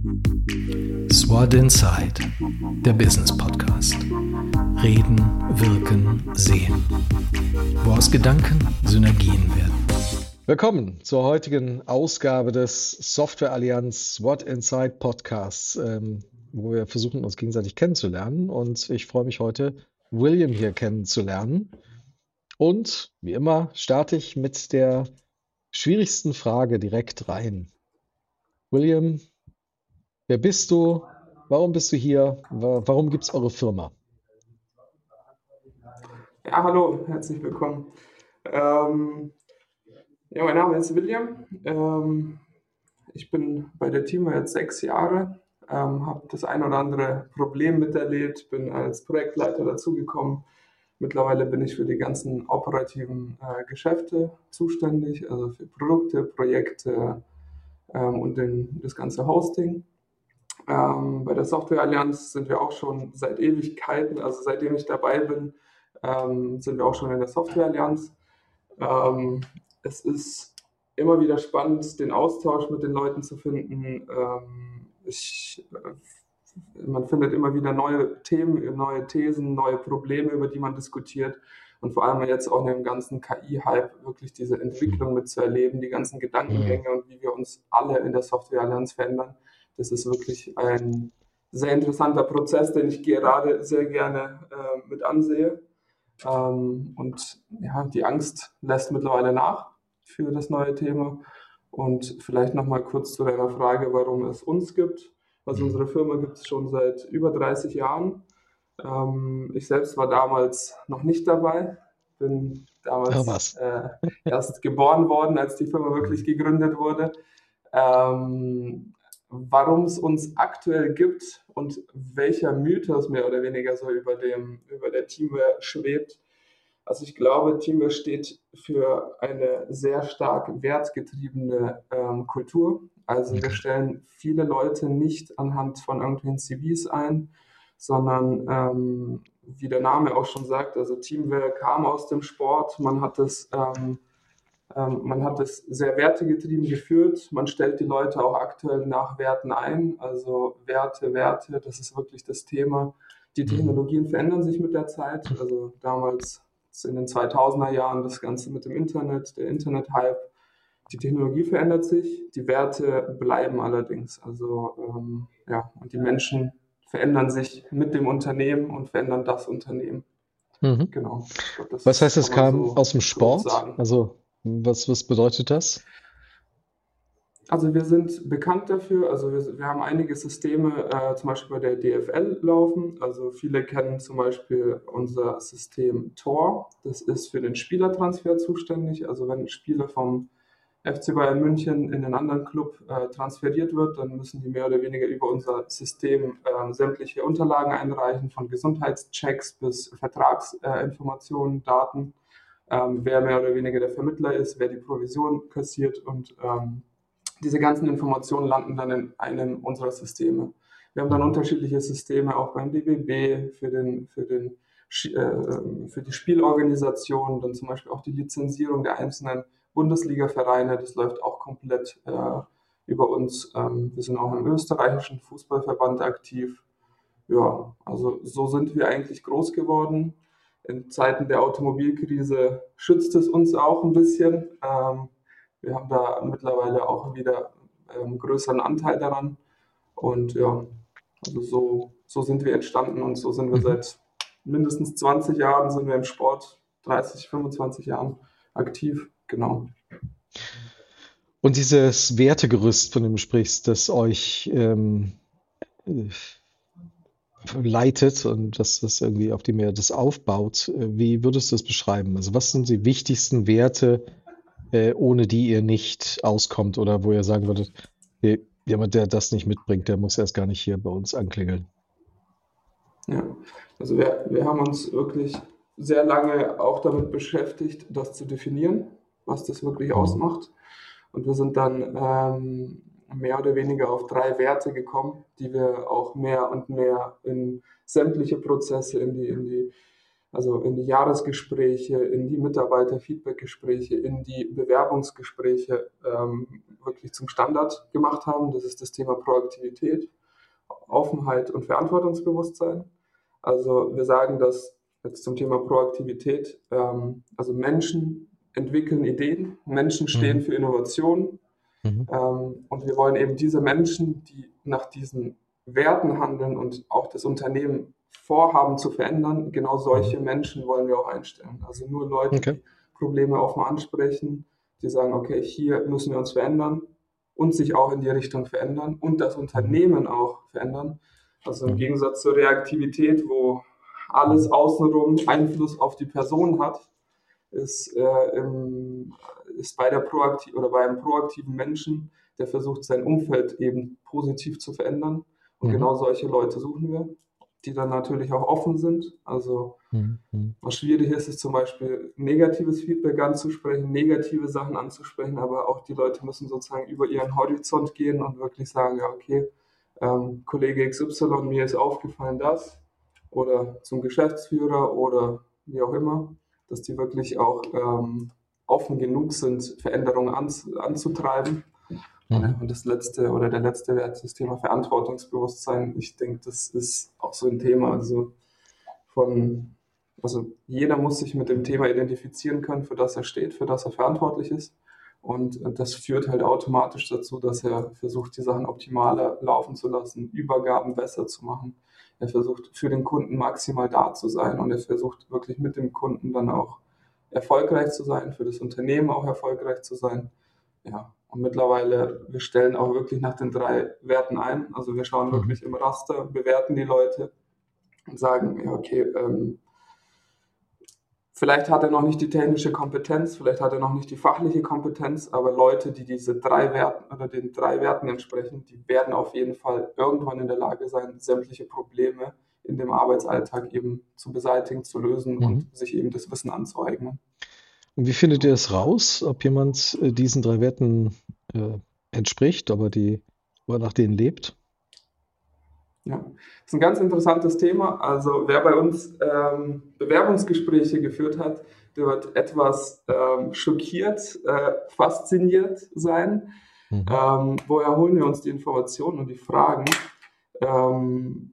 SWOT Inside, der Business Podcast. Reden, wirken, sehen. Wo aus Gedanken Synergien werden. Willkommen zur heutigen Ausgabe des Software Allianz SWOT Inside Podcasts, wo wir versuchen, uns gegenseitig kennenzulernen. Und ich freue mich heute, William hier kennenzulernen. Und wie immer starte ich mit der schwierigsten Frage direkt rein. William, wer bist du? Warum bist du hier? Warum gibt es eure Firma? Ja, hallo, herzlich willkommen. Mein Name ist William. Ich bin bei der Teamwear jetzt 6 Jahre, habe das ein oder andere Problem miterlebt, bin als Projektleiter dazugekommen. Mittlerweile bin ich für die ganzen operativen Geschäfte zuständig, also für Produkte, Projekte und das ganze Hosting. Bei der Software Allianz sind wir auch schon seit Ewigkeiten, also seitdem ich dabei bin, sind wir auch schon in der Software Allianz. Es ist immer wieder spannend, den Austausch mit den Leuten zu finden. Man findet immer wieder neue Themen, neue Thesen, neue Probleme, über die man diskutiert. Und vor allem jetzt auch in dem ganzen KI-Hype wirklich diese Entwicklung mitzuerleben, die ganzen Gedankengänge und wie wir uns alle in der Software Allianz verändern. Das ist wirklich ein sehr interessanter Prozess, den ich gerade sehr gerne mit ansehe. Und ja, die Angst lässt mittlerweile nach für das neue Thema. Und vielleicht nochmal kurz zu deiner Frage, warum es uns gibt. Also unsere Firma gibt es schon seit über 30 Jahren. Ich selbst war damals noch nicht dabei, bin damals erst geboren worden, als die Firma wirklich gegründet wurde. Warum es uns aktuell gibt und welcher Mythos mehr oder weniger so über der Teamwear schwebt. Also ich glaube, Teamwear steht für eine sehr stark wertgetriebene Kultur. Also wir stellen viele Leute nicht anhand von irgendwelchen CVs ein, sondern wie der Name auch schon sagt, also Teamwear kam aus dem Sport, man hat es sehr wertegetrieben geführt. Man stellt die Leute auch aktuell nach Werten ein. Also Werte, das ist wirklich das Thema. Die Technologien verändern sich mit der Zeit. Also damals in den 2000er Jahren das Ganze mit dem Internet, der Internet-Hype. Die Technologie verändert sich, die Werte bleiben allerdings. Also und die Menschen verändern sich mit dem Unternehmen und verändern das Unternehmen. Mhm. Genau. Ich glaub, Was heißt, es kam so aus dem Sport? sagen. Also, was bedeutet das? Also wir sind bekannt dafür, also wir haben einige Systeme zum Beispiel bei der DFL laufen. Also viele kennen zum Beispiel unser System Tor. Das ist für den Spielertransfer zuständig. Also wenn ein Spieler vom FC Bayern München in einen anderen Club transferiert wird, dann müssen die mehr oder weniger über unser System sämtliche Unterlagen einreichen, von Gesundheitschecks bis Vertragsinformationen, Daten, wer mehr oder weniger der Vermittler ist, wer die Provision kassiert und diese ganzen Informationen landen dann in einem unserer Systeme. Wir haben dann unterschiedliche Systeme auch beim DBB für die Spielorganisation, dann zum Beispiel auch die Lizenzierung der einzelnen Bundesliga-Vereine. Das läuft auch komplett über uns. Wir sind auch im österreichischen Fußballverband aktiv. Ja, also so sind wir eigentlich groß geworden. In Zeiten der Automobilkrise schützt es uns auch ein bisschen. Wir haben da mittlerweile auch wieder größeren Anteil daran. Und ja, also so sind wir entstanden und so sind wir seit mindestens 20 Jahren sind wir im Sport, 30, 25 Jahren aktiv, genau. Und dieses Wertegerüst, von dem du sprichst, das euch leitet und das irgendwie auf dem ihr das aufbaut, wie würdest du das beschreiben? Also was sind die wichtigsten Werte, ohne die ihr nicht auskommt oder wo ihr sagen würdet, jemand, der das nicht mitbringt, der muss erst gar nicht hier bei uns anklingeln? Ja, also wir haben uns wirklich sehr lange auch damit beschäftigt, das zu definieren, was das wirklich ausmacht. Und wir sind dann mehr oder weniger auf 3 Werte gekommen, die wir auch mehr und mehr in sämtliche Prozesse, in die also in die Jahresgespräche, in die Mitarbeiter-Feedback-Gespräche, in die Bewerbungsgespräche wirklich zum Standard gemacht haben. Das ist das Thema Proaktivität, Offenheit und Verantwortungsbewusstsein. Also wir sagen das jetzt zum Thema Proaktivität, also Menschen entwickeln Ideen, Menschen stehen für Innovation, und wir wollen eben diese Menschen, die nach diesen Werten handeln und auch das Unternehmen vorhaben zu verändern, genau solche Menschen wollen wir auch einstellen. Also nur Leute, die Probleme offen ansprechen, die sagen, okay, hier müssen wir uns verändern und sich auch in die Richtung verändern und das Unternehmen auch verändern. Also im Gegensatz zur Reaktivität, wo alles außenrum Einfluss auf die Person hat, ist bei einem proaktiven Menschen, der versucht, sein Umfeld eben positiv zu verändern. Und genau solche Leute suchen wir, die dann natürlich auch offen sind. Also was schwierig ist zum Beispiel negatives Feedback anzusprechen, negative Sachen anzusprechen, aber auch die Leute müssen sozusagen über ihren Horizont gehen und wirklich sagen, ja okay, Kollege XY, mir ist aufgefallen das, oder zum Geschäftsführer oder wie auch immer, dass die wirklich auch offen genug sind, Veränderungen anzutreiben. Und das letzte oder der letzte Wert ist das Thema Verantwortungsbewusstsein. Ich denke, das ist auch so ein Thema. Also jeder muss sich mit dem Thema identifizieren können, für das er steht, für das er verantwortlich ist. Und das führt halt automatisch dazu, dass er versucht, die Sachen optimaler laufen zu lassen, Übergaben besser zu machen. Er versucht, für den Kunden maximal da zu sein und er versucht wirklich mit dem Kunden dann auch erfolgreich zu sein, für das Unternehmen auch erfolgreich zu sein. Ja, und mittlerweile, wir stellen auch wirklich nach den 3 Werten ein. Also wir schauen wirklich im Raster, bewerten die Leute und sagen, ja, okay, vielleicht hat er noch nicht die technische Kompetenz, vielleicht hat er noch nicht die fachliche Kompetenz, aber Leute, die den 3 Werten entsprechen, die werden auf jeden Fall irgendwann in der Lage sein, sämtliche Probleme in dem Arbeitsalltag eben zu beseitigen, zu lösen und sich eben das Wissen anzueignen. Und wie findet ihr es raus, ob jemand diesen 3 Werten entspricht, oder nach denen lebt? Ja, das ist ein ganz interessantes Thema. Also wer bei uns Bewerbungsgespräche geführt hat, der wird etwas schockiert, fasziniert sein. Woher holen wir uns die Informationen und die Fragen? Wir haben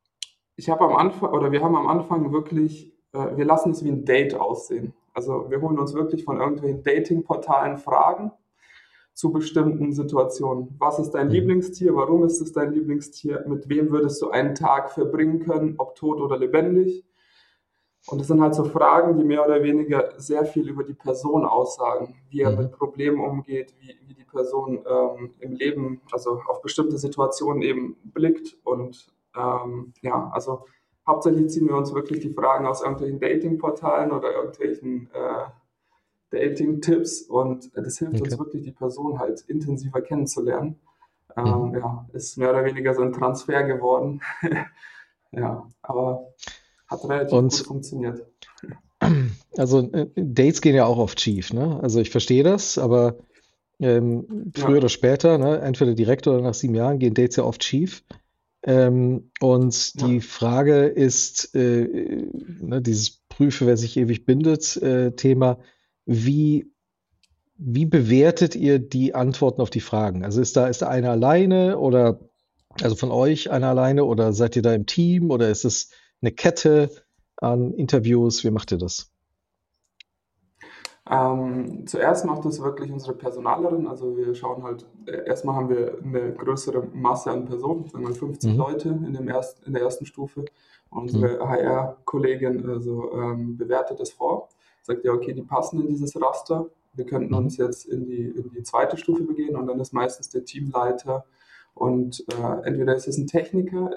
am Anfang wirklich, wir lassen es wie ein Date aussehen. Also wir holen uns wirklich von irgendwelchen Dating-Portalen Fragen zu bestimmten Situationen. Was ist dein Lieblingstier? Warum ist es dein Lieblingstier? Mit wem würdest du einen Tag verbringen können, ob tot oder lebendig? Und das sind halt so Fragen, die mehr oder weniger sehr viel über die Person aussagen, wie er mit Problemen umgeht, wie die Person im Leben, also auf bestimmte Situationen eben blickt. Und also hauptsächlich ziehen wir uns wirklich die Fragen aus irgendwelchen Dating-Portalen oder irgendwelchen Dating-Tipps und das hilft uns wirklich, die Person halt intensiver kennenzulernen. Ist mehr oder weniger so ein Transfer geworden. Ja, aber hat relativ gut funktioniert. Also Dates gehen ja auch oft schief, ne? Also ich verstehe das, aber früher oder später, ne, entweder direkt oder nach 7 Jahren gehen Dates ja oft schief. Und die Frage ist, dieses Prüfe, wer sich ewig bindet, Thema, wie bewertet ihr die Antworten auf die Fragen? Also ist da einer alleine oder also von euch einer alleine oder seid ihr da im Team oder ist es eine Kette an Interviews? Wie macht ihr das? Zuerst macht das wirklich unsere Personalerin. Also wir schauen halt, erstmal haben wir eine größere Masse an Personen, sagen wir 50 Leute in der ersten Stufe. Und unsere HR-Kollegin bewertet das vor, sagt ja, okay, die passen in dieses Raster. Wir könnten uns jetzt in die zweite Stufe begeben und dann ist meistens der Teamleiter und entweder ist es ein Techniker,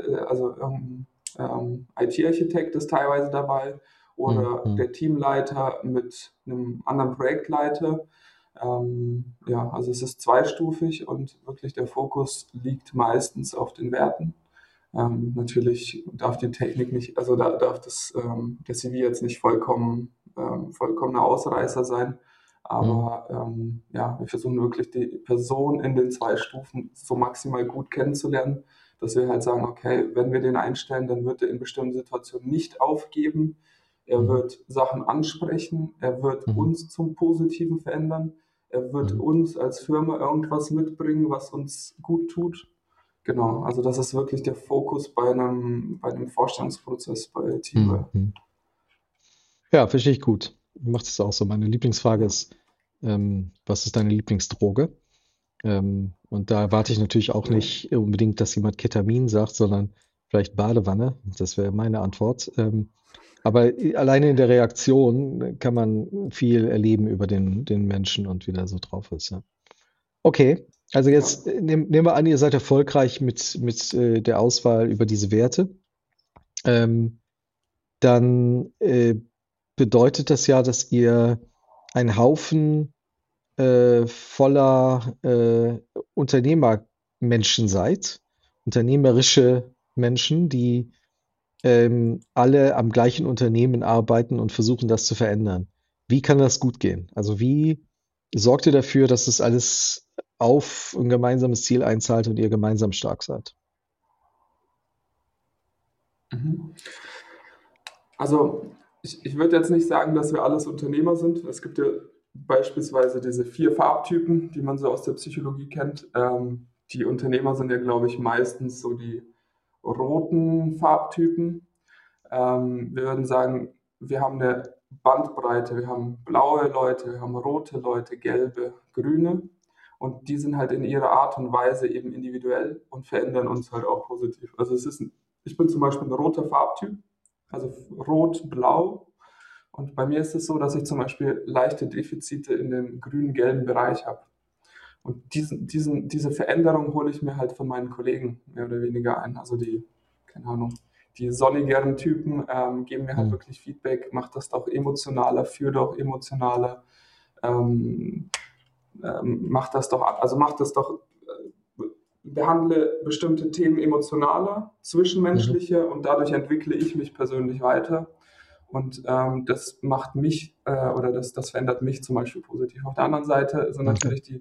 IT-Architekt ist teilweise dabei oder der Teamleiter mit einem anderen Projektleiter. Also es ist zweistufig und wirklich der Fokus liegt meistens auf den Werten. Natürlich darf die Technik nicht, also da darf der CV jetzt nicht vollkommener Ausreißer sein. Aber wir versuchen wirklich die Person in den 2 Stufen so maximal gut kennenzulernen, dass wir halt sagen, okay, wenn wir den einstellen, dann wird er in bestimmten Situationen nicht aufgeben, Er wird Sachen ansprechen, er wird uns zum Positiven verändern, er wird uns als Firma irgendwas mitbringen, was uns gut tut. Genau, also das ist wirklich der Fokus bei einem Vorstellungsprozess bei Teamwell. Ja, verstehe ich gut. Ich mache das auch so. Meine Lieblingsfrage ist, was ist deine Lieblingsdroge? Und da erwarte ich natürlich auch nicht unbedingt, dass jemand Ketamin sagt, sondern vielleicht Badewanne. Das wäre meine Antwort. Aber alleine in der Reaktion kann man viel erleben über den Menschen und wie der so drauf ist. Ja. Okay, also jetzt nehmen wir an, ihr seid erfolgreich mit der Auswahl über diese Werte. Dann bedeutet das ja, dass ihr ein Haufen voller Unternehmermenschen seid, unternehmerische Menschen, die alle am gleichen Unternehmen arbeiten und versuchen, das zu verändern. Wie kann das gut gehen? Also wie sorgt ihr dafür, dass das alles auf ein gemeinsames Ziel einzahlt und ihr gemeinsam stark seid? Also ich würde jetzt nicht sagen, dass wir alles Unternehmer sind. Es gibt ja beispielsweise diese 4 Farbtypen, die man so aus der Psychologie kennt. Die Unternehmer sind ja, glaube ich, meistens so die roten Farbtypen. Wir würden sagen, wir haben eine Bandbreite. Wir haben blaue Leute, wir haben rote Leute, gelbe, grüne. Und die sind halt in ihrer Art und Weise eben individuell und verändern uns halt auch positiv. Also ich bin zum Beispiel ein roter Farbtyp, also rot-blau. Und bei mir ist es so, dass ich zum Beispiel leichte Defizite in dem grün-gelben Bereich habe. Und diese Veränderung hole ich mir halt von meinen Kollegen mehr oder weniger ein. Also keine Ahnung, die sonnigeren Typen geben mir halt wirklich Feedback, mach das doch emotionaler, führ doch emotionaler, mach das doch, behandle bestimmte Themen emotionaler, zwischenmenschlicher und dadurch entwickle ich mich persönlich weiter. Und das macht mich oder das verändert mich zum Beispiel positiv. Auf der anderen Seite sind natürlich die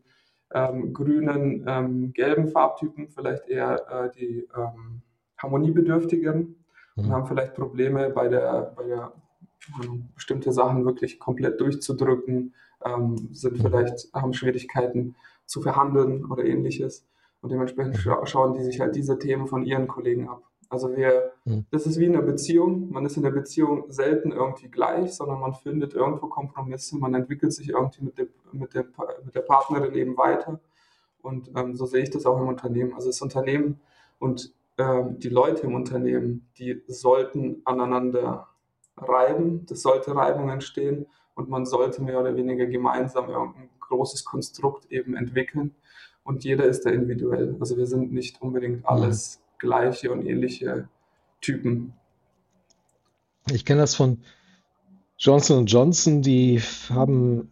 grünen, gelben Farbtypen vielleicht eher die harmoniebedürftigeren und haben vielleicht Probleme bei der bestimmte Sachen wirklich komplett durchzudrücken, haben Schwierigkeiten zu verhandeln oder ähnliches. Und dementsprechend schauen die sich halt diese Themen von ihren Kollegen ab. Also das ist wie in einer Beziehung. Man ist in der Beziehung selten irgendwie gleich, sondern man findet irgendwo Kompromisse, man entwickelt sich irgendwie mit der Partnerin eben weiter. Und so sehe ich das auch im Unternehmen. Also das Unternehmen und die Leute im Unternehmen, die sollten aneinander reiben, das sollte Reibung entstehen und man sollte mehr oder weniger gemeinsam irgendein großes Konstrukt eben entwickeln. Und jeder ist da individuell. Also wir sind nicht unbedingt alles gleiche und ähnliche Typen. Ich kenne das von Johnson Johnson, die haben,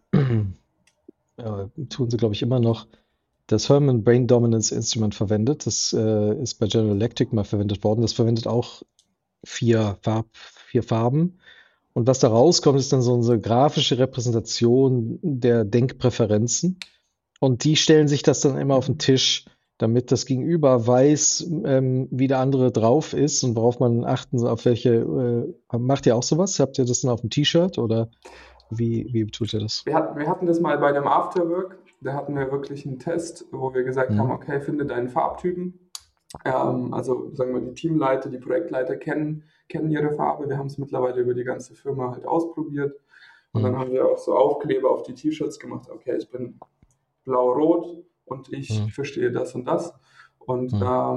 tun sie glaube ich immer noch, das Herman Brain Dominance Instrument verwendet. Das ist bei General Electric mal verwendet worden. Das verwendet auch 4 Farben. Und was da rauskommt, ist dann so eine grafische Repräsentation der Denkpräferenzen. Und die stellen sich das dann immer auf den Tisch, damit das Gegenüber weiß, wie der andere drauf ist und worauf man achten soll, auf welche. Macht ihr auch sowas? Habt ihr das dann auf dem T-Shirt oder wie tut ihr das? Wir hatten das mal bei dem Afterwork. Da hatten wir wirklich einen Test, wo wir gesagt haben, okay, finde deinen Farbtypen. Also sagen wir, die Teamleiter, die Projektleiter kennen ihre Farbe. Wir haben es mittlerweile über die ganze Firma halt ausprobiert. Und dann haben wir auch so Aufkleber auf die T-Shirts gemacht. Okay, ich bin blau-rot und ich verstehe das und das. Und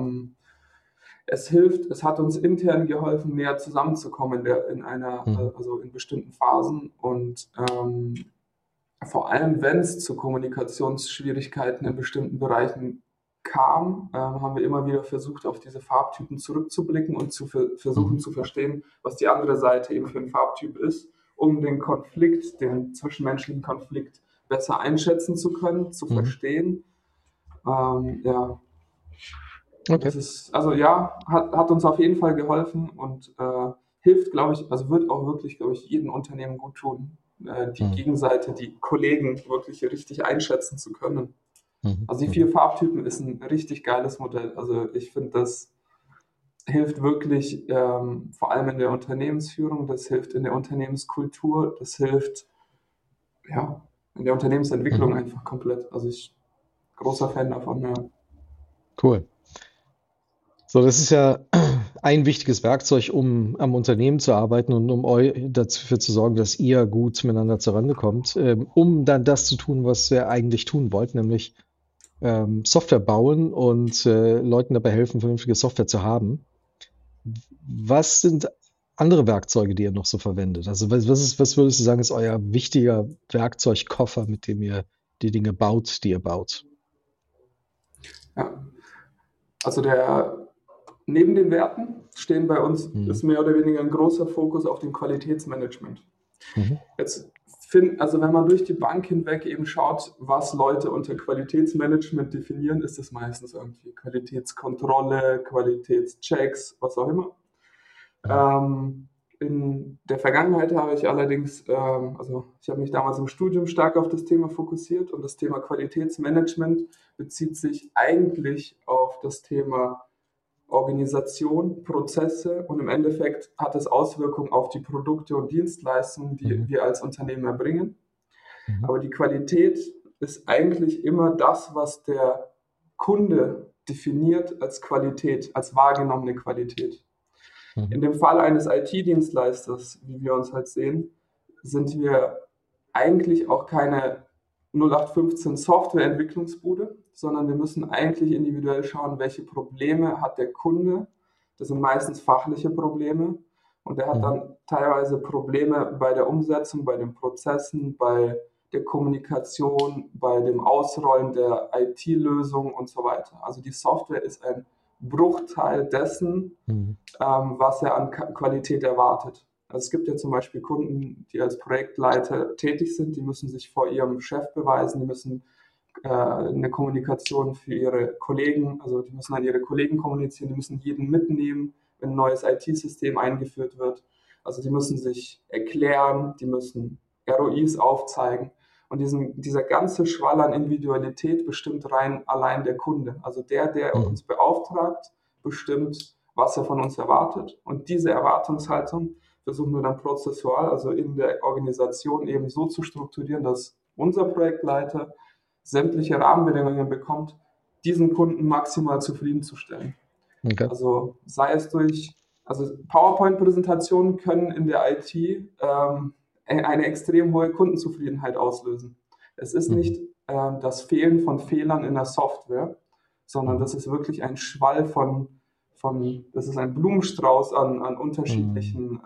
es hat uns intern geholfen, näher zusammenzukommen also in bestimmten Phasen. Und vor allem, wenn es zu Kommunikationsschwierigkeiten in bestimmten Bereichen kam, haben wir immer wieder versucht, auf diese Farbtypen zurückzublicken und versuchen zu verstehen, was die andere Seite eben für ein Farbtyp ist, um den zwischenmenschlichen Konflikt besser einschätzen zu können, zu verstehen. Ja. Okay. Hat uns auf jeden Fall geholfen und hilft, glaube ich, also wird auch wirklich, glaube ich, jedem Unternehmen gut tun, die Gegenseite, die Kollegen wirklich richtig einschätzen zu können. Also die 4 Farbtypen ist ein richtig geiles Modell. Also ich finde das hilft wirklich vor allem in der Unternehmensführung, das hilft in der Unternehmenskultur, das hilft ja, in der Unternehmensentwicklung einfach komplett. Also ich großer Fan davon, ja. Cool. So, das ist ja ein wichtiges Werkzeug, um am Unternehmen zu arbeiten und um dafür zu sorgen, dass ihr gut miteinander zurande kommt, um dann das zu tun, was ihr eigentlich tun wollt, nämlich Software bauen und Leuten dabei helfen, vernünftige Software zu haben. Was sind andere Werkzeuge, die ihr noch so verwendet? Also was würdest du sagen, ist euer wichtiger Werkzeugkoffer, mit dem ihr die Dinge baut, die ihr baut? Ja. Also neben den Werten stehen bei uns, ist mehr oder weniger ein großer Fokus auf dem Qualitätsmanagement. Jetzt also wenn man durch die Bank hinweg eben schaut, was Leute unter Qualitätsmanagement definieren, ist es meistens irgendwie Qualitätskontrolle, Qualitätschecks, was auch immer. In der Vergangenheit habe ich allerdings, also ich habe mich damals im Studium stark auf das Thema fokussiert und das Thema Qualitätsmanagement bezieht sich eigentlich auf das Thema Organisation, Prozesse und im Endeffekt hat es Auswirkungen auf die Produkte und Dienstleistungen, die wir als Unternehmen erbringen. Aber die Qualität ist eigentlich immer das, was der Kunde definiert als Qualität, als wahrgenommene Qualität. In dem Fall eines IT-Dienstleisters, wie wir uns halt sehen, sind wir eigentlich auch keine 0815 Softwareentwicklungsbude, sondern wir müssen eigentlich individuell schauen, welche Probleme hat der Kunde. Das sind meistens fachliche Probleme und der hat dann teilweise Probleme bei der Umsetzung, bei den Prozessen, bei der Kommunikation, bei dem Ausrollen der IT-Lösung und so weiter. Also die Software ist ein Bruchteil dessen, was er an Qualität erwartet. Also es gibt ja zum Beispiel Kunden, die als Projektleiter tätig sind, die müssen sich vor ihrem Chef beweisen, die müssen eine Kommunikation für ihre Kollegen, also die müssen an ihre Kollegen kommunizieren, die müssen jeden mitnehmen, wenn ein neues IT-System eingeführt wird. Also die müssen sich erklären, die müssen ROIs aufzeigen. Und dieser ganze Schwall an Individualität bestimmt rein allein der Kunde. Also der uns beauftragt, bestimmt, was er von uns erwartet. Und diese Erwartungshaltung versuchen wir dann prozessual, also in der Organisation eben so zu strukturieren, dass unser Projektleiter sämtliche Rahmenbedingungen bekommt, diesen Kunden maximal zufriedenzustellen. Okay. Also sei es also PowerPoint-Präsentationen können in der IT eine extrem hohe Kundenzufriedenheit auslösen. Es ist nicht das Fehlen von Fehlern in der Software, sondern das ist wirklich ein Schwall das ist ein Blumenstrauß an unterschiedlichen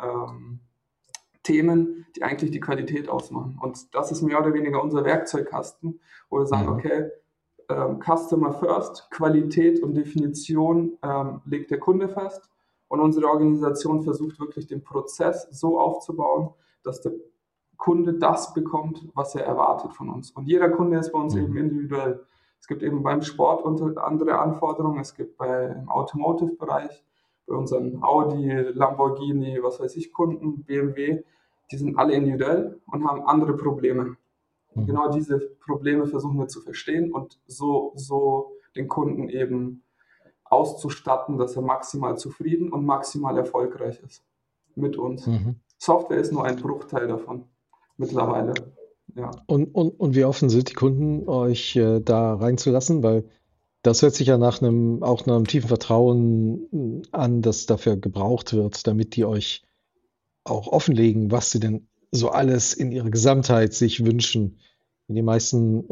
Themen, die eigentlich die Qualität ausmachen. Und das ist mehr oder weniger unser Werkzeugkasten, wo wir sagen, okay, Customer First, Qualität und Definition legt der Kunde fest und unsere Organisation versucht wirklich den Prozess so aufzubauen, dass der Kunde das bekommt, was er erwartet von uns. Und jeder Kunde ist bei uns eben individuell. Es gibt eben beim Sport andere Anforderungen, es gibt im Automotive-Bereich, bei unseren Audi, Lamborghini, was weiß ich, Kunden, BMW, die sind alle individuell und haben andere Probleme. Und genau diese Probleme versuchen wir zu verstehen und so den Kunden eben auszustatten, dass er maximal zufrieden und maximal erfolgreich ist mit uns. Software ist nur ein Bruchteil davon mittlerweile. Ja. Und wie offen sind die Kunden, euch da reinzulassen? Weil das hört sich ja auch nach einem tiefen Vertrauen an, das dafür gebraucht wird, damit die euch auch offenlegen, was sie denn so alles in ihrer Gesamtheit sich wünschen. Die meisten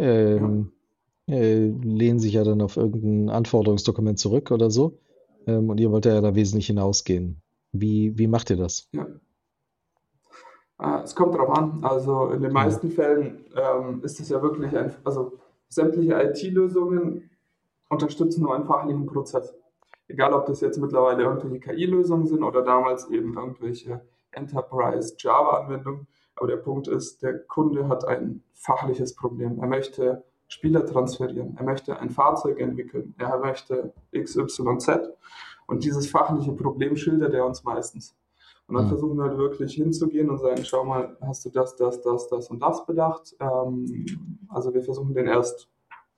lehnen sich ja dann auf irgendein Anforderungsdokument zurück oder so. Und ihr wollt ja da wesentlich hinausgehen. Wie macht ihr das? Ja. Es kommt darauf an. Also in den meisten Fällen ist es ja wirklich also sämtliche IT-Lösungen unterstützen nur einen fachlichen Prozess. Egal, ob das jetzt mittlerweile irgendwelche KI-Lösungen sind oder damals eben irgendwelche Enterprise-Java-Anwendungen. Aber der Punkt ist, der Kunde hat ein fachliches Problem. Er möchte Spieler transferieren, er möchte ein Fahrzeug entwickeln, er möchte XYZ. Und dieses fachliche Problem schildert er uns meistens. Und dann versuchen wir halt wirklich hinzugehen und sagen, schau mal, hast du das und das bedacht? Also wir versuchen den erst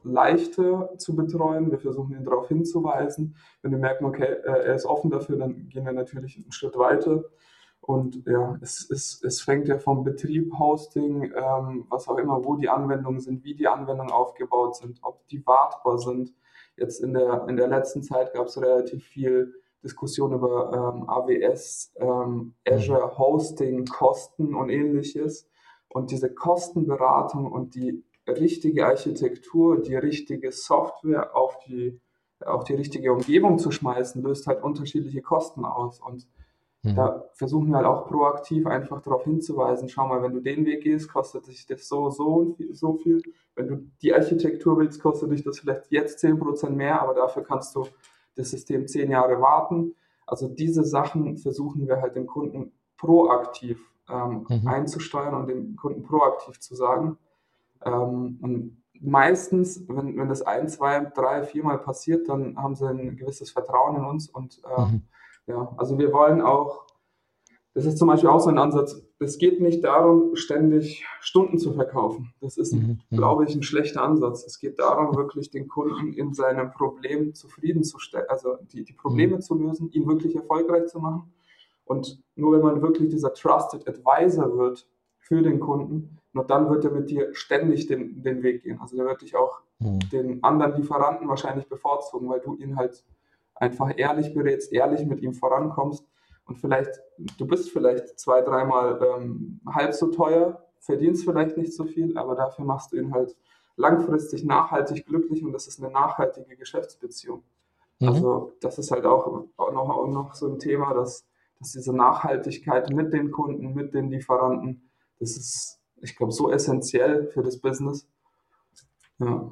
leichter zu betreuen. Wir versuchen ihn darauf hinzuweisen. Wenn wir merken, okay, er ist offen dafür, dann gehen wir natürlich einen Schritt weiter. Und ja, es fängt ja vom Betrieb, Hosting, was auch immer, wo die Anwendungen sind, wie die Anwendungen aufgebaut sind, ob die wartbar sind. Jetzt in der letzten Zeit gab es relativ viel Diskussion über AWS, Azure Hosting, Kosten und ähnliches. Und diese Kostenberatung und die richtige Architektur, die richtige Software auf die richtige Umgebung zu schmeißen, löst halt unterschiedliche Kosten aus. Und da versuchen wir halt auch proaktiv einfach darauf hinzuweisen, schau mal, wenn du den Weg gehst, kostet dich das so viel. Wenn du die Architektur willst, kostet dich das vielleicht jetzt 10% mehr, aber dafür kannst du das System 10 Jahre warten. Also diese Sachen versuchen wir halt dem Kunden proaktiv einzusteuern und dem Kunden proaktiv zu sagen. Und meistens, wenn das 1, 2, 3, 4 Mal passiert, dann haben sie ein gewisses Vertrauen in uns und ja, also wir wollen auch, das ist zum Beispiel auch so ein Ansatz, es geht nicht darum, ständig Stunden zu verkaufen. Das ist, glaube ich, ein schlechter Ansatz. Es geht darum, wirklich den Kunden in seinem Problem zufriedenzustellen, also die Probleme zu lösen, ihn wirklich erfolgreich zu machen. Und nur wenn man wirklich dieser Trusted Advisor wird für den Kunden, nur dann wird er mit dir ständig den Weg gehen. Also der wird dich auch den anderen Lieferanten wahrscheinlich bevorzugen, weil du ihn halt einfach ehrlich berätst, ehrlich mit ihm vorankommst und du bist vielleicht 2, 3 Mal halb so teuer, verdienst vielleicht nicht so viel, aber dafür machst du ihn halt langfristig nachhaltig glücklich und das ist eine nachhaltige Geschäftsbeziehung. Also das ist halt auch noch so ein Thema, dass diese Nachhaltigkeit mit den Kunden, mit den Lieferanten, das ist, ich glaube, so essentiell für das Business. Ja.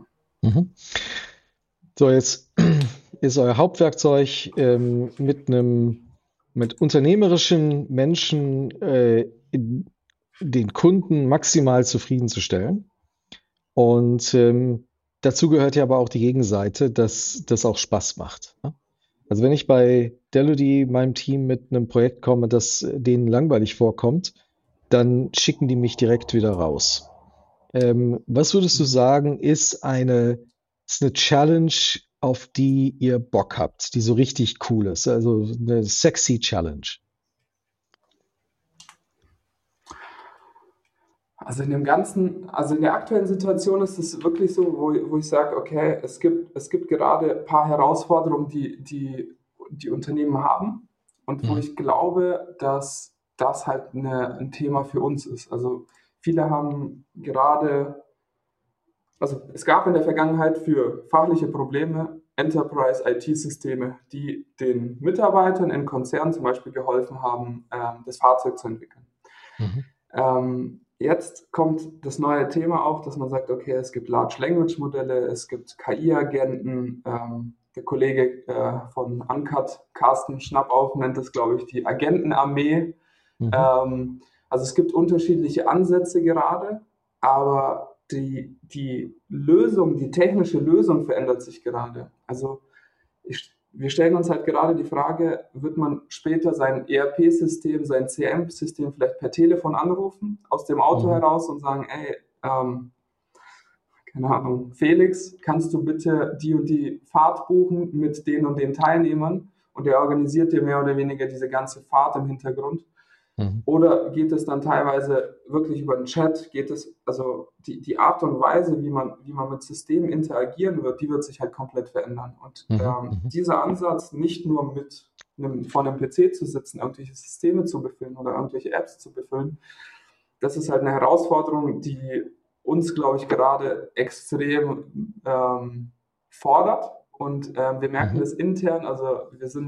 So, jetzt ist euer Hauptwerkzeug mit unternehmerischen Menschen den Kunden maximal zufriedenzustellen. Und dazu gehört ja aber auch die Gegenseite, dass das auch Spaß macht. Ne? Also wenn ich bei Delody, meinem Team, mit einem Projekt komme, das denen langweilig vorkommt, dann schicken die mich direkt wieder raus. Was würdest du sagen, ist eine Challenge, auf die ihr Bock habt, die so richtig cool ist, also eine sexy Challenge? Also in der aktuellen Situation ist es wirklich so, wo ich sage, okay, es gibt gerade ein paar Herausforderungen, die Unternehmen haben und wo ich glaube, dass das halt ein Thema für uns ist. Also viele haben es gab in der Vergangenheit für fachliche Probleme Enterprise-IT-Systeme, die den Mitarbeitern in Konzernen zum Beispiel geholfen haben, das Fahrzeug zu entwickeln. Jetzt kommt das neue Thema auf, dass man sagt, okay, es gibt Large Language Modelle, es gibt KI-Agenten. Der Kollege von Uncut, Carsten Schnappauf, nennt das, glaube ich, die Agentenarmee. Also es gibt unterschiedliche Ansätze gerade, aber die technische Lösung verändert sich gerade. Also wir stellen uns halt gerade die Frage, wird man später sein ERP-System, sein CRM-System vielleicht per Telefon anrufen, aus dem Auto heraus und sagen, ey, keine Ahnung, Felix, kannst du bitte die und die Fahrt buchen mit den und den Teilnehmern und der organisiert dir mehr oder weniger diese ganze Fahrt im Hintergrund. Oder geht es dann teilweise wirklich über den Chat? Also die Art und Weise, wie man mit Systemen interagieren wird, die wird sich halt komplett verändern. Und dieser Ansatz, nicht nur vor einem PC zu sitzen, irgendwelche Systeme zu befüllen oder irgendwelche Apps zu befüllen, das ist halt eine Herausforderung, die uns, glaube ich, gerade extrem fordert. Und wir merken das intern, also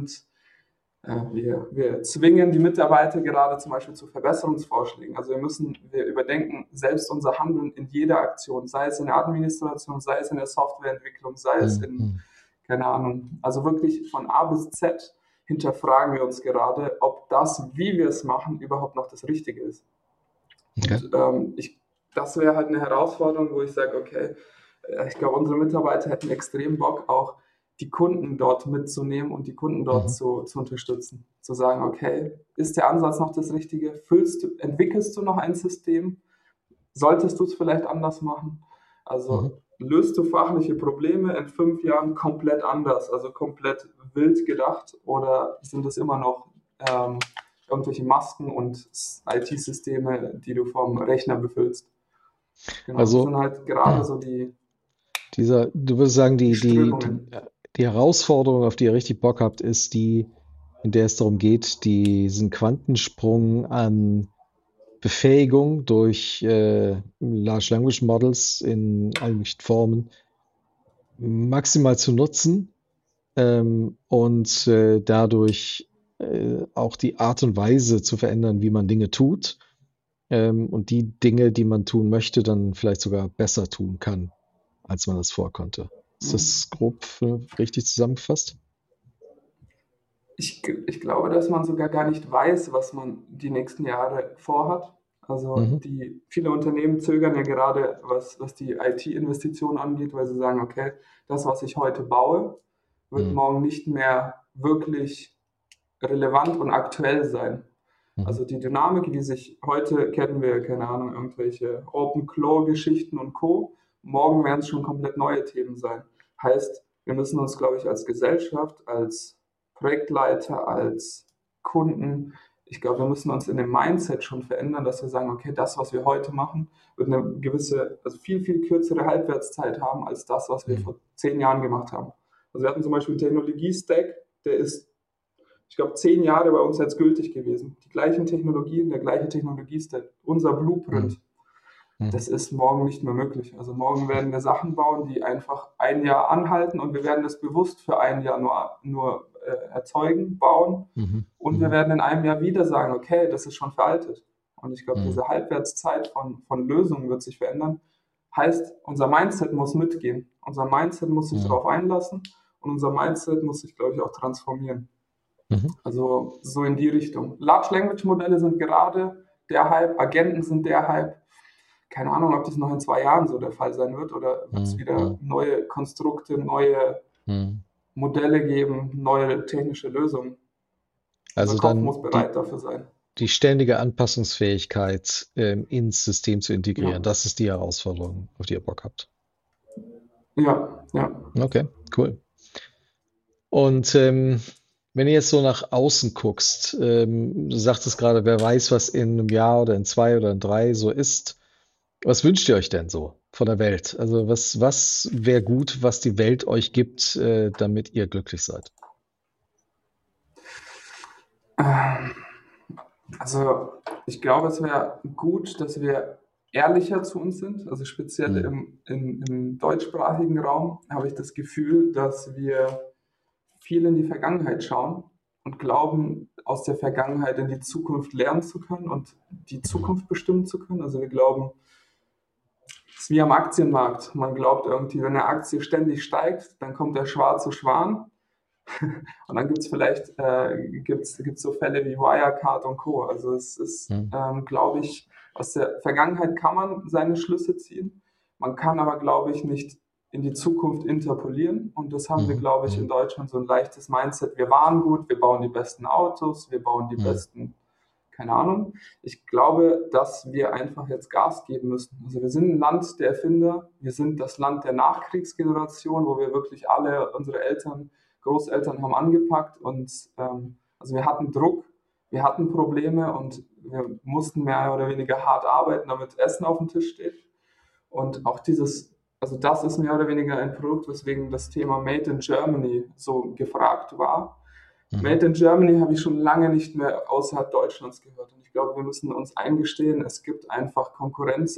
wir zwingen die Mitarbeiter gerade zum Beispiel zu Verbesserungsvorschlägen. Also wir überdenken selbst unser Handeln in jeder Aktion, sei es in der Administration, sei es in der Softwareentwicklung, sei es in, keine Ahnung, also wirklich von A bis Z hinterfragen wir uns gerade, ob das, wie wir es machen, überhaupt noch das Richtige ist. Okay. Und das wäre halt eine Herausforderung, wo ich sage, okay, ich glaube, unsere Mitarbeiter hätten extrem Bock, auch die Kunden dort mitzunehmen und die Kunden dort zu unterstützen. Zu sagen, okay, ist der Ansatz noch das Richtige? Entwickelst du noch ein System? Solltest du es vielleicht anders machen? Also löst du fachliche Probleme in 5 Jahren komplett anders, also komplett wild gedacht, oder sind es immer noch irgendwelche Masken und IT-Systeme, die du vom Rechner befüllst? Genau, das sind Also halt gerade so die du würdest sagen, Strömungen. die Herausforderung, auf die ihr richtig Bock habt, ist die, in der es darum geht, diesen Quantensprung an Befähigung durch Large Language Models in allen möglichen Formen maximal zu nutzen, und dadurch auch die Art und Weise zu verändern, wie man Dinge tut, und die Dinge, die man tun möchte, dann vielleicht sogar besser tun kann, als man das vorkonnte. Ist Mhm. das grob richtig zusammengefasst? Ich glaube, dass man sogar gar nicht weiß, was man die nächsten Jahre vorhat. Also Mhm. viele Unternehmen zögern ja gerade, was die IT-Investitionen angeht, weil sie sagen, okay, das, was ich heute baue, wird Mhm. morgen nicht mehr wirklich relevant und aktuell sein. Mhm. Also die Dynamik, die sich heute kennen wir, keine Ahnung, irgendwelche Open-Claw-Geschichten und Co. Morgen werden es schon komplett neue Themen sein. Heißt, wir müssen uns, glaube ich, als Gesellschaft, als Projektleiter, als Kunden, ich glaube, wir müssen uns in dem Mindset schon verändern, dass wir sagen, okay, das, was wir heute machen, wird eine gewisse, also viel, viel kürzere Halbwertszeit haben als das, was wir Mhm. vor 10 Jahren gemacht haben. Also wir hatten zum Beispiel einen Technologie-Stack, der ist, ich glaube, 10 Jahre bei uns jetzt gültig gewesen. Die gleichen Technologien, der gleiche Technologie-Stack, unser Mhm. Blueprint, Mhm. das ist morgen nicht mehr möglich. Also morgen werden wir Sachen bauen, die einfach ein Jahr anhalten, und wir werden das bewusst für ein Jahr nur erzeugen, bauen, Mhm. und wir Mhm. werden in einem Jahr wieder sagen, okay, das ist schon veraltet. Und ich glaube, Mhm. diese Halbwertszeit von Lösungen wird sich verändern. Heißt, unser Mindset muss mitgehen. Unser Mindset muss sich Mhm. darauf einlassen, und unser Mindset muss sich, glaube ich, auch transformieren. Mhm. Also so in die Richtung. Large Language Modelle sind gerade der Hype, Agenten sind der Hype. Keine Ahnung, ob das noch in 2 Jahren so der Fall sein wird, oder wird es Mhm. wieder Mhm. neue Konstrukte, neue Mhm. Modelle geben, neue technische Lösungen. Unser Also Kopf dann muss bereit dafür sein. die ständige Anpassungsfähigkeit ins System zu Ja, integrieren. Das ist die Herausforderung, auf die ihr Bock habt. ja, ja. Okay, cool. Und wenn ihr jetzt so nach außen guckst, du sagtest gerade, wer weiß, was in einem Jahr oder in 2 oder in 3 so ist. Was wünscht ihr euch denn so von der Welt? Also was wäre gut, was die Welt euch gibt, damit ihr glücklich seid? Ähm, Also ich glaube, es wäre gut, dass wir ehrlicher zu uns sind. Also speziell Hm. im deutschsprachigen Raum habe ich das Gefühl, dass wir viel in die Vergangenheit schauen und glauben, aus der Vergangenheit in die Zukunft lernen zu können und die Mhm. Zukunft bestimmen zu können. Also wir glauben, es ist wie am Aktienmarkt. Man glaubt irgendwie, wenn eine Aktie ständig steigt, dann kommt der schwarze Schwan. Und dann gibt es vielleicht gibt's so Fälle wie Wirecard und Co. Also es ist, Hm. glaube ich, aus der Vergangenheit kann man seine Schlüsse ziehen. Man kann aber, glaube ich, nicht in die Zukunft interpolieren. Und das haben wir, Mhm. glaube ich, in Mhm. Deutschland so ein leichtes Mindset. Wir waren gut, wir bauen die besten Autos, wir bauen die Mhm. besten, keine Ahnung. Ich glaube, dass wir einfach jetzt Gas geben müssen. Also wir sind ein Land der Erfinder, wir sind das Land der Nachkriegsgeneration, wo wir wirklich alle, unsere Eltern, Großeltern haben angepackt, und also wir hatten Druck, wir hatten Probleme, und wir mussten mehr oder weniger hart arbeiten, damit Essen auf dem Tisch steht. Und auch also das ist mehr oder weniger ein Produkt, weswegen das Thema Made in Germany so gefragt war. Mhm. Made in Germany habe ich schon lange nicht mehr außerhalb Deutschlands gehört. Und ich glaube, wir müssen uns eingestehen, es gibt einfach Konkurrenz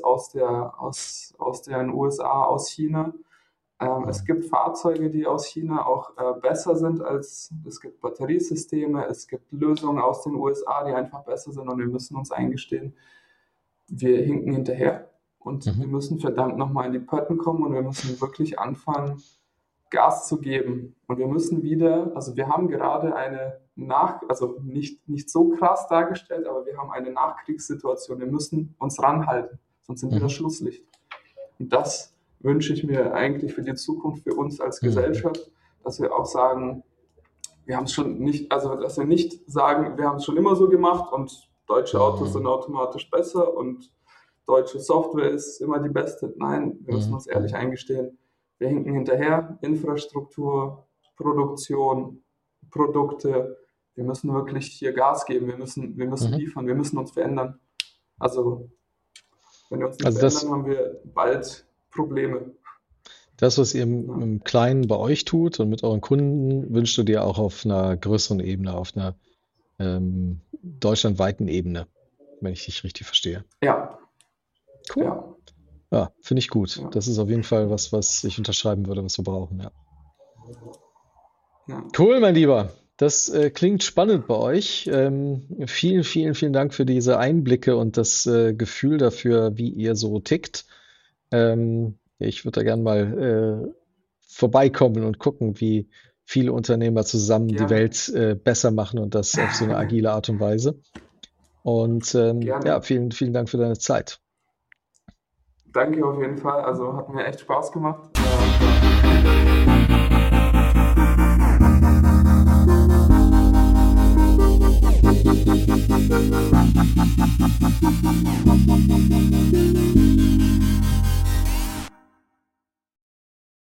aus den USA, aus China. Es Mhm. gibt Fahrzeuge, die aus China auch besser sind es gibt Batteriesysteme, es gibt Lösungen aus den USA, die einfach besser sind, und wir müssen uns eingestehen, wir hinken hinterher, und wir Mhm. müssen verdammt nochmal in die Pötten kommen, und wir müssen wirklich anfangen, Gas zu geben. Und wir müssen wieder, also wir haben gerade also nicht so krass dargestellt, aber wir haben eine Nachkriegssituation. Wir müssen uns ranhalten, sonst sind wir das Mhm. Schlusslicht. Und das wünsche ich mir eigentlich für die Zukunft, für uns als Mhm. Gesellschaft, dass wir auch sagen, wir haben es schon nicht, also dass wir nicht sagen, wir haben es schon immer so gemacht und deutsche Autos sind Mhm. automatisch besser, und deutsche Software ist immer die beste. Nein, wir müssen uns ehrlich eingestehen, wir hinken hinterher. Infrastruktur, Produktion, Produkte. Wir müssen wirklich hier Gas geben. Wir müssen liefern. Wir müssen uns verändern. Also, wenn wir uns nicht verändern, haben wir bald Probleme. Das, was ihr im Kleinen bei euch tut und mit euren Kunden, wünschst du dir auch auf einer größeren Ebene, auf einer deutschlandweiten Ebene, wenn ich dich richtig verstehe. Ja. Cool. Ja, finde ich gut. Ja. Das ist auf jeden Fall was ich unterschreiben würde, was wir brauchen. Ja. Cool, mein Lieber. Das klingt spannend bei euch. Vielen, vielen, vielen Dank für diese Einblicke und das Gefühl dafür, wie ihr so tickt. Ich würde da gerne mal vorbeikommen und gucken, wie viele Unternehmer zusammen die Welt besser machen und das auf so eine agile Art und Weise. Und ja, vielen, vielen Dank für deine Zeit. Danke auf jeden Fall. Also hat mir echt Spaß gemacht.